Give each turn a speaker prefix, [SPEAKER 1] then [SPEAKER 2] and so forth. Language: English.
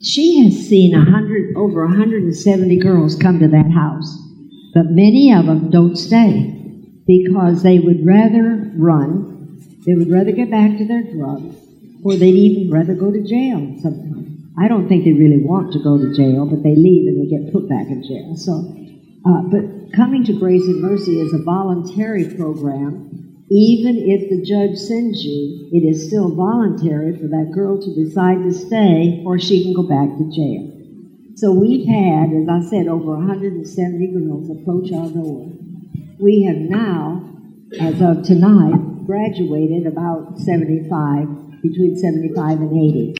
[SPEAKER 1] She has seen over 170 girls come to that house, but many of them don't stay because they would rather run, they would rather get back to their drugs, or they'd even rather go to jail sometimes. I don't think they really want to go to jail, but they leave and they get put back in jail. So, but coming to Grace and Mercy is a voluntary program. Even if the judge sends you, it is still voluntary for that girl to decide to stay, or she can go back to jail. So we've had, as I said, over 170 girls approach our door. We have now, as of tonight, graduated about 75, between 75 and 80.